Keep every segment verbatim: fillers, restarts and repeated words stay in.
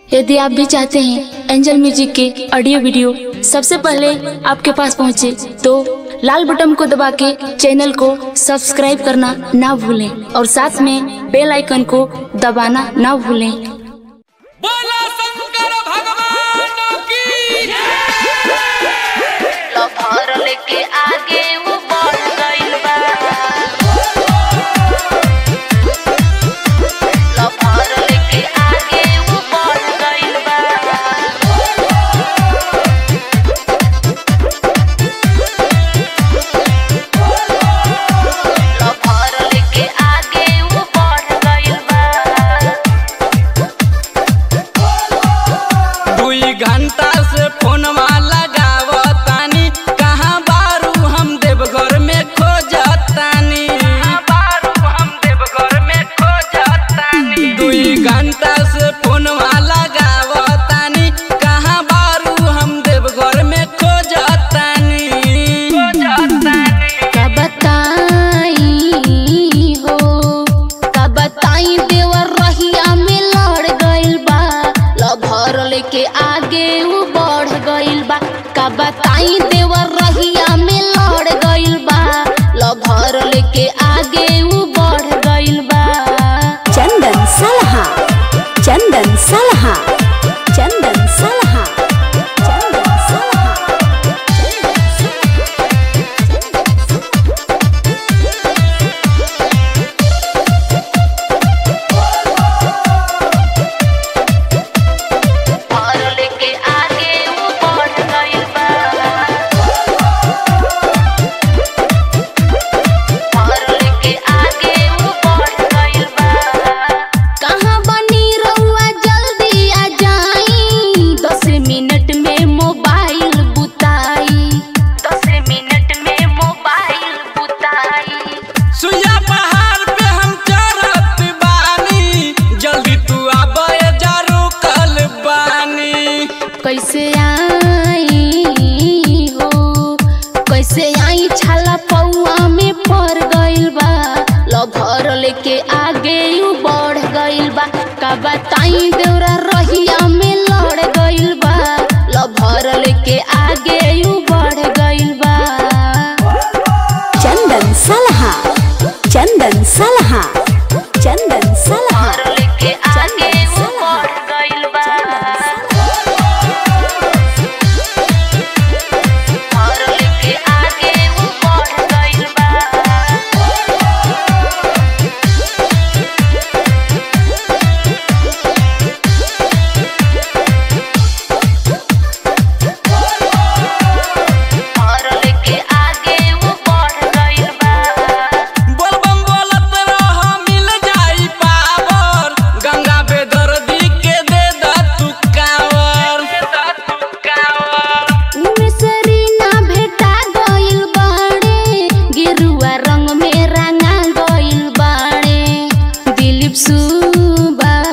यदि आप भी चाहते हैं एंजल म्यूजिक के ऑडियो वीडियो सबसे पहले आपके पास पहुंचे, तो लाल बटन को दबा के चैनल को सब्सक्राइब करना ना भूलें और साथ में बेल आइकन को दबाना ना भूलें। बोला शंकर भगवान की लफर लेके आगे वो बढ़ गइल बा, लफर लेके आगे वो बढ़ गइल बा, लफर लेके आगे वो बढ़ गइल बा। दुई घंटा से फोनवा लगावतानी, कहाँ बारू हम देवघर में खोजतानी, कहाँ बारू हम देवघर में खोजतानी। दुई घंटा से फोनवा लगावतानी, कहाँ बारू हम देवघर में खोजतानी, खोजतानी। का बताई हो, का बताई देवर रहिया में लड़ गइल बा, लभर लेके आगे वो बढ़ गइल बा। का बताई देवर रहिया में लड़ गइल बा, लभर लेके आगे वो बढ़ गइल बा। चंदन सलहा चंदन सलहा चंदन सलहा चंदन सलहा लफर लेके आगे वो बढ़ गइल बा, लफर लेके आगे वो बढ़ गइल बा। कहाँ बनी रहुआ जल्दी आ जाई, दस मिनट में मोबाइल बुताई। दस मिनट में मोबाइल बुताई, सुइया पहाड़ पे हम चढ़त बानी, जल्दी तू आबे जरू कल बानी। कैसे आई हो, कैसे आई छाला पौआ में पड़ गइल बा, लभर लेके आगे यू बढ़ गइल बा। का बताई देवरा रहिया में लड़ गइल बा, लभर लेके आगे यू बढ़ गइल बा। चंदन सलहा चंदन सलहा चंदन सलहा लफर लेके आगे वो बढ़ गइल बा, लफर लेके आगे वो बढ़ गइल बा। लफर लेके आगे वो बढ़ गइल बा, बोलबम बोलत रह मिल जाई पावर, गंगा बेदर्दी के दे द तू कावर, दे द तू कावर। उमेशरी ना भेटा गइल बाड़े, गेरुआ रंग में रंगा गइल बाड़े। दिलीप सुबास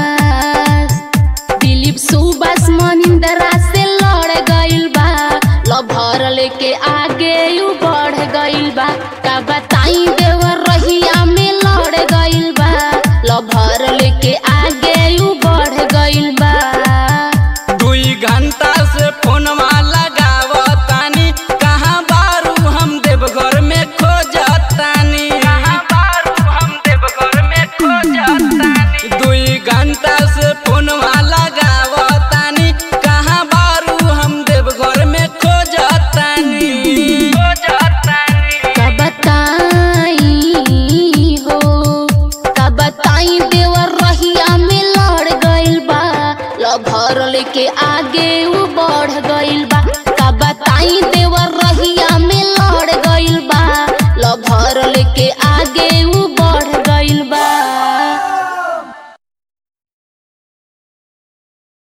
दिलीप सुबास मनिंदरा से लड़ गइल बा, लभर लेके आगे यू बढ़ गइल बा। का बताई देवर रहिया में लड़ गइल बा, लभर लेके आगे यू बढ़ गइल बा। दुई घंटा से फोनवा लगावतानी, कहाँ बारू हम देवघर में खोजतानी, कहाँ बारू हम देवघर में खोजतानी। दुई घंटा से फोनवा लगावतानी, कहाँ बारू हम देवघर में खोजतानी, खोजतानी। का बताई हो, का बताई देवर रहिया में लड़ गइल बा, लभर लेके आगे वो बढ़ गइल बा। का बताई